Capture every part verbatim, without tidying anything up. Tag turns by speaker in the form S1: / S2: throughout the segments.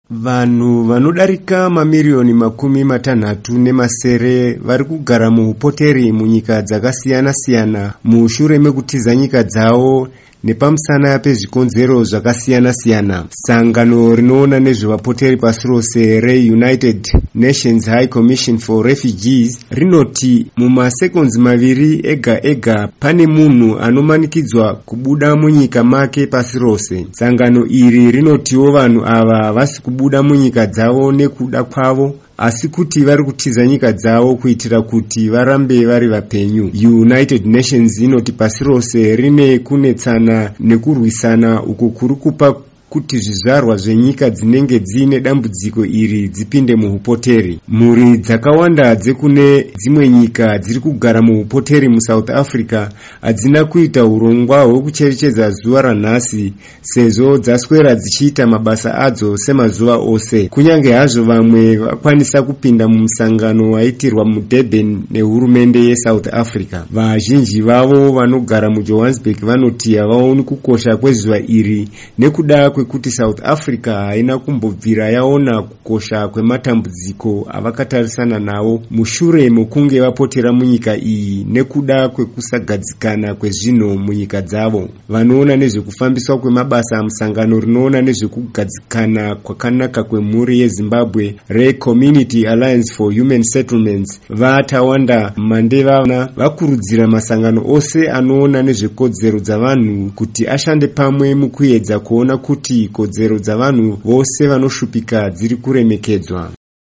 S1: Vanhu vanodarika mamiliyoni makumi matanhatu nemasere vari kugara muhupoteri munyika dzakasiyana siyana mushure mekutiza nyika dzavo nepamusana pezvikonzero zvakasiyana siyana. Sangano rinoona nezvevapoteri pasi rose reUnited Nations High Commission for Refugees rinoti mumasekonzi maviri ega ega pane munhu anomanikidzwa kubuda munyika make pasi rose. Sangano iri rinotiwo vanhu ava vasi kubuda munyika dzavo nekuda kwavo, asi kuti vari kutiza nyika dzavo kuitira kuti varambe vari vapenyu. United Nations inoti pasi rose rine kunetsana nekurwisana uko kuri kupa kuti zvizvarwa zvenyika dzinenge dziine dambudziko iri dzipinde muhupoteri. Mhuri dzakawanda dzekune dzimwe nyika dziri kugara muhupoteri muSouth Africa hadzina kuita urongwa hwekucherechedza zuva ranhasi sezvo dzaswera dzichiita mabasa adzo semazuva ose. Kunyange hazvo vamwe vakwanisa kupinda mumusangano waitirwa muDurban nehurumende yeSouth Africa, vazhinji vavo vanogara muJohannesburg vanoti havaoni kukosha kwezuva iri nekuda kwekuti South Africa haina kumbobvira yaona kukosha kwematambudziko avakatarisana nawo mushure mokunge vapotera munyika iyi nekuda kwekusagadzikana kwezvinhu munyika dzavo. Vanoona nezvekufambiswa kwemabasa musangano rinoona nezvekugadzikana kwakanaka kwemhuri yeZimbabwe reCommunity Alliance for Human Settlements vatawanda mandevana vakurudzira masangano ose anoona nezvekodzero dzavanhu kuti ashande pamwe mukuedza kuona kuti kodzero dzavanhu vose vanoshupika dziri kuremekedzwa.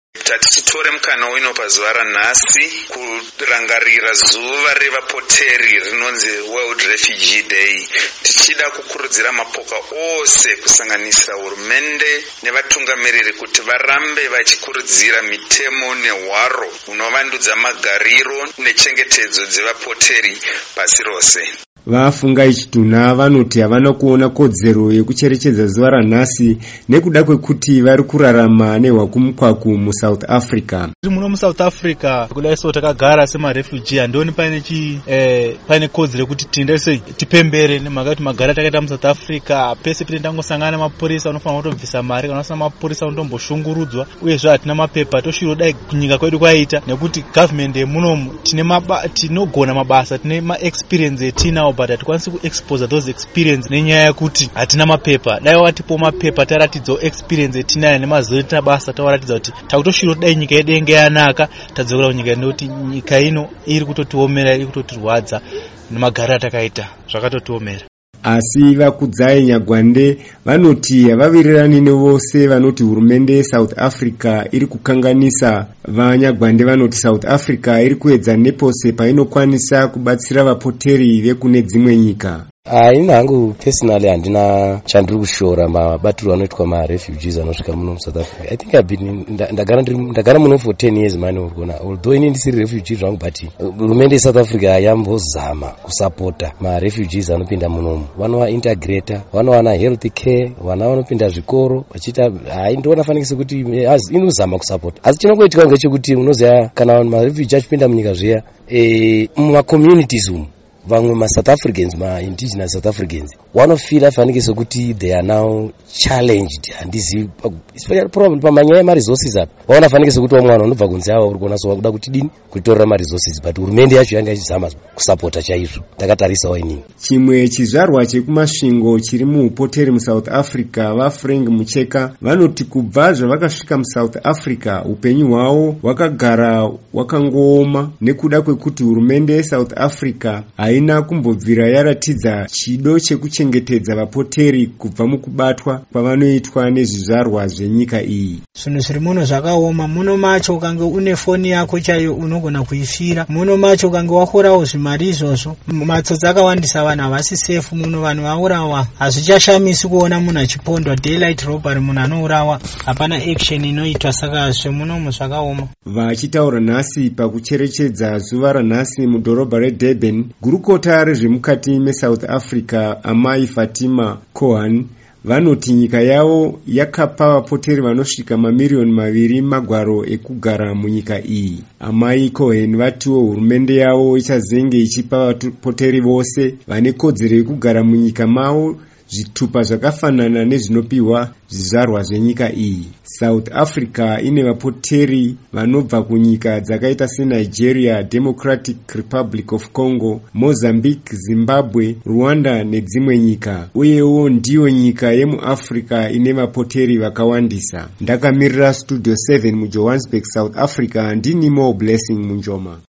S2: Titore mukana wino pazuva ranhasi kurangarira zuva revapoteri rinonzi World Refugee Day, tichida kukurudzira mapoka ose kusanganisira hurumende nevatungamiriri kuti varambe vachikurudzira mitemo nehwaro hunovandudza magariro nechengetedzo dzevapoteri pasi rose.
S1: Vafunga ichitunha vanoti havana kuona kodzero yekucherechedza zuva ranhasi nekuda kwekuti vari kurarama nehwakumukwaku muSouth Africa.
S3: Muno muSouth Africa kudai so takagara semarefugee handioni paine chi eh, paine kodzero yekuti tiendese tipembere nemhaka kuti magara takaita muSouth Africa pese pete tangosangana mapurisa unofanira kutobvisa mari kana usina mapurisa unotomboshungurudzwa, uyezve hatina mapepa toshiro dai kunyika kwedu kwaita nekuti government yemunomu tine maba tinogona mabasa tine maexperience etinawo but hatikwanisi kuexpose those experience nenyaya yekuti hatina mapepa. Dai watipo mapepa taratidzawo experience etinayo nemazivo etina basa tawaratidza kuti takutoshiro dai nyika yedu enge yanaka tadzokera kunyika nekuti nyika ino iri kutotiomera iri kutotirwadza nemagara atakaita zvakatotiomera.
S1: Asi vakudzai Nyagwande vanoti havavirirani nevose vanoti hurumende yeSouth Africa iri kukanganisa. Vanyagwande vanoti South Africa iri kuedza nepose painokwanisa kubatsira vapoteri vekune dzimwe nyika.
S4: Ah, ina hangu personally handina chandiri kushora mabatiro anoitwa marefugees anosvika muno muSouth Africa. I think I've been ndagara ndagara muno for ten years mani urikona. Although ini ndisiri refugee zvangu but hurumende yeSouth Africa yambozama kusapota marefugees anopinda munomu. Vanova integrator, vanowana health care, vana vanopinda zvikoro vachita hai ndiona fanikise kuti inozama kusapota. Asi chinongoitika ngechekuti unoziva kana marefugee achipinda munyika zviya eh muma communities umu vamwe maSouth Africans ma-indigenous South Africans wanofira afanike sokuti they are now challenged handizi especially problem pamanyaya yemaresources apa vaona afanike sokuti wamwana unobva kunze ava uri kuona so wakuda kuti dini kutorera maresources but hurumende yacho yanga ichizama kusapota chaizvo takatarisawo inini.
S1: Chimwe chizvarwa chekumasvingo chiri muhupoteri muSouth Africa vaFrank Mucheka vanoti kubva zvavakasvika muSouth Africa upenyu hwavo hwakagara hwakangooma nekuda kwekuti hurumende yeSouth Africa haina kumbobvira yaratidza chido chekuchengetedza vapoteri kubva mukubatwa kwavanoitwa nezvizvarwa zvenyika iyi.
S5: Zvinhu zviri muno zvakaoma. Muno macho ukange une foni yako chaiyo unogona kuifira. Muno macho ukange wakorawo zvimari izvozvo matsotsi akawandisa vanhu havasi safe muno, vanhu vaurawa. Hazvichashamisi kuona munhu achipondwa daylight robbery, munhu anourawa hapana action inoitwa, saka zvemunomu zvakaoma.
S1: Vachitaura nhasi pakucherechedza zuva ranhasi mudhorobha reDurban, gurukota rezvemukati meSouth Africa Amai Fatima Cohen vanoti nyika yavo yakapa vapoteri vanosvika mamiliyoni maviri magwaro ekugara munyika iyi. Amai Cohen vatiwo hurumende yavo ichazenge ichipa vapoteri vose vane kodzero yekugara munyika mavo zvitupa zvakafanana nezvinopiwa zvizvarwa zvenyika iyi. South Africa ine vapoteri vanobva kunyika dzakaita seNigeria, Democratic Republic of Congo, Mozambique, Zimbabwe, Rwanda nedzimwe nyika, uyewo ndiyo nyika yemuAfrica ine vapoteri vakawandisa. Ndakamirira Studio seven muJohannesburg, South Africa, ndini Mo Blessing Munjoma.